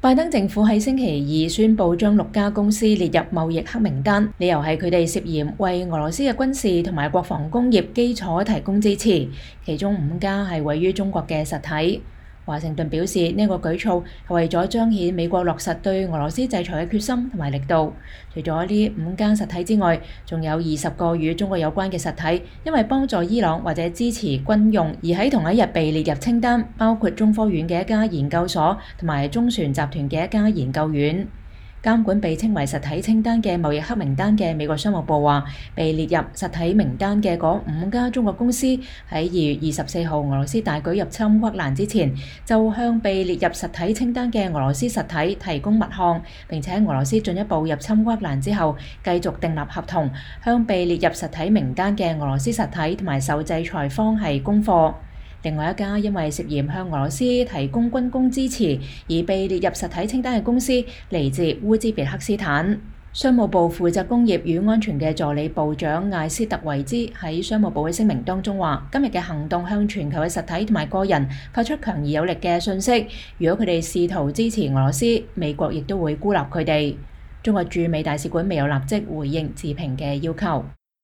拜登政府喺星期二宣布將6家公司列入貿易黑名單，理由係佢哋涉嫌為俄羅斯嘅軍事同埋國防工業基礎提供支持，其中5家係位於中國嘅實體。華盛頓表示，呢個舉措係為咗彰顯美國落實對俄羅斯制裁嘅決心同埋力度。除咗呢5間實體之外，仲有20個與中國有關嘅實體，因為幫助伊朗或者支持軍用而喺同一日被列入清單，包括中科院嘅一家研究所同埋中船集團嘅一家研究院。監管被稱為實體清單嘅貿易黑名單嘅美國商務部話，被列入實體名單嘅嗰5家中國公司喺2月24號俄羅斯大舉入侵烏克蘭之前，就向被列入實體清單嘅俄羅斯實體提供物項，並且喺俄羅斯進一步入侵烏克蘭之後，繼續訂立合同，向被列入實體名單嘅俄羅斯實體同埋受制裁方係供貨。另外一家因為涉嫌向俄羅斯提供軍工支持而被列入實體清單嘅公司嚟自烏茲別克斯坦。商務部負責工業與安全嘅助理部長艾斯特維茲喺商務部嘅聲明當中話，今日嘅行動向全球嘅實體同埋個人發出強而有力嘅訊息，如果佢哋試圖支持俄羅斯，美國亦都會孤立佢哋。中國駐美大使館未有立即回應置評嘅要求。